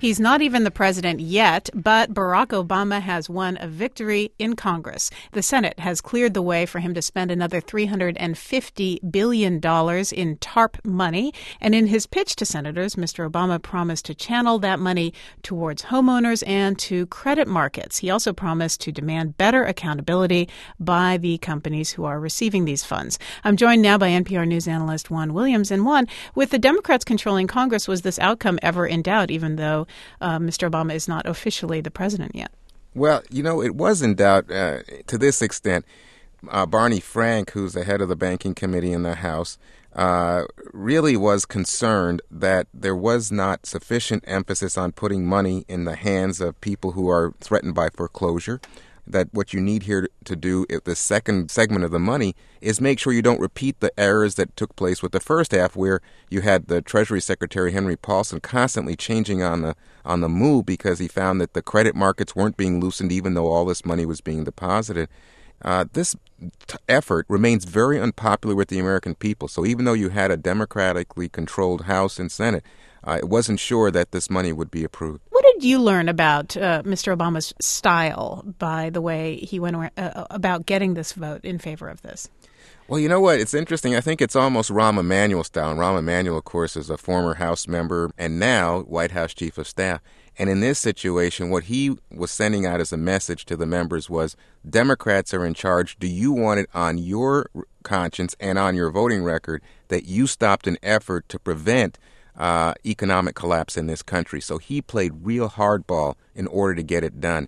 He's not even the president yet, but Barack Obama has won a victory in Congress. The Senate has cleared the way for him to spend another $350 billion in TARP money. And in his pitch to senators, Mr. Obama promised to channel that money towards homeowners and to credit markets. He also promised to demand better accountability by the companies who are receiving these funds. I'm joined now by NPR News analyst Juan Williams. And Juan, with the Democrats controlling Congress, was this outcome ever in doubt, even though Mr. Obama is not officially the president yet? Well, it was in doubt to this extent. Barney Frank, who's the head of the Banking Committee in the House, really was concerned that there was not sufficient emphasis on putting money in the hands of people who are threatened by foreclosure. That what you need here to do, if the second segment of the money, is make sure you don't repeat the errors that took place with the first half, where you had the Treasury Secretary Henry Paulson constantly changing on the move because he found that the credit markets weren't being loosened even though all this money was being deposited. This effort remains very unpopular with the American people. So even though you had a democratically controlled House and Senate, it wasn't sure that this money would be approved. What did you learn about Mr. Obama's style by the way he went about getting this vote in favor of this? Well, you know what? It's interesting. I think it's almost Rahm Emanuel style. And Rahm Emanuel, of course, is a former House member and now White House Chief of Staff. And in this situation, what he was sending out as a message to the members was, Democrats are in charge. Do you want it on your conscience and on your voting record that you stopped an effort to prevent economic collapse in this country? So he played real hardball in order to get it done.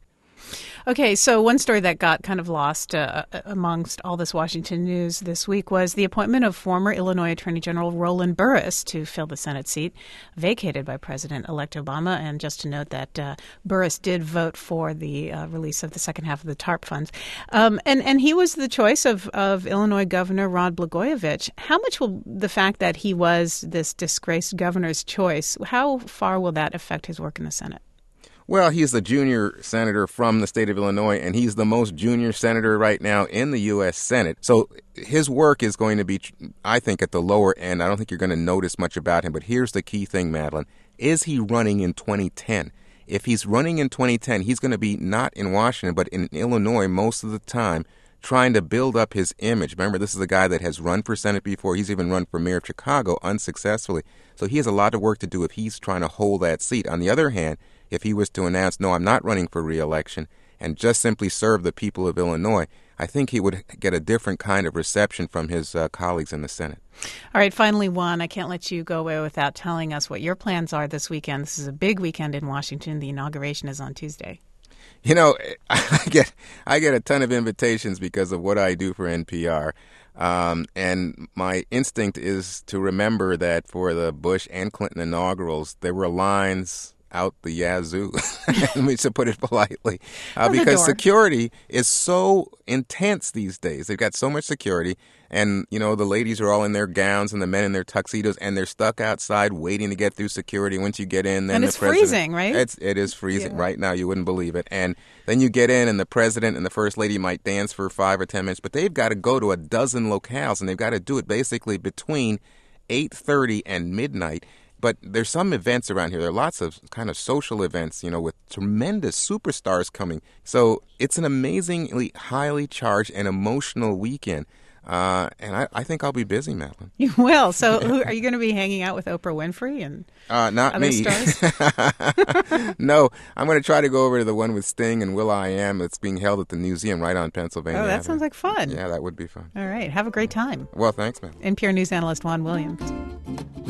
Okay, so one story that got kind of lost amongst all this Washington news this week was the appointment of former Illinois Attorney General Roland Burris to fill the Senate seat vacated by President-elect Obama. And just to note that Burris did vote for the release of the second half of the TARP funds. And he was the choice of Illinois Governor Rod Blagojevich. How much will the fact that he was this disgraced governor's choice, how far will that affect his work in the Senate? Well, he's the junior senator from the state of Illinois, and he's the most junior senator right now in the U.S. Senate. So his work is going to be, I think, at the lower end. I don't think you're going to notice much about him. But here's the key thing, Madeline. Is he running in 2010? If he's running in 2010, he's going to be not in Washington, but in Illinois most of the time, trying to build up his image. Remember, this is a guy that has run for Senate before. He's even run for mayor of Chicago unsuccessfully. So he has a lot of work to do if he's trying to hold that seat. On the other hand, if he was to announce, no, I'm not running for re-election, and just simply serve the people of Illinois, I think he would get a different kind of reception from his colleagues in the Senate. All right, finally, Juan, I can't let you go away without telling us what your plans are this weekend. This is a big weekend in Washington. The inauguration is on Tuesday. I get a ton of invitations because of what I do for NPR. And my instinct is to remember that for the Bush and Clinton inaugurals, there were lines out the yazoo, let me to put it politely, because security is so intense these days. They've got so much security, and, the ladies are all in their gowns and the men in their tuxedos, and they're stuck outside waiting to get through security. Once you get in, then and it's freezing, right? It is freezing right now. You wouldn't believe it. And then you get in, and the president and the first lady might dance for 5 or 10 minutes, but they've got to go to a dozen locales, and they've got to do it basically between 8:30 and midnight. But there's some events around here. There are lots of kind of social events, with tremendous superstars coming. So it's an amazingly highly charged and emotional weekend. And I think I'll be busy, Madeline. You will. So are you going to be hanging out with Oprah Winfrey and not other me. stars? No, I'm going to try to go over to the one with Sting and will.i.am that's being held at the museum right on Pennsylvania Oh, that Avenue. sounds like fun. Yeah, that would be fun. All right. Have a great time. Well, thanks, Madeline. NPR News analyst Juan Williams.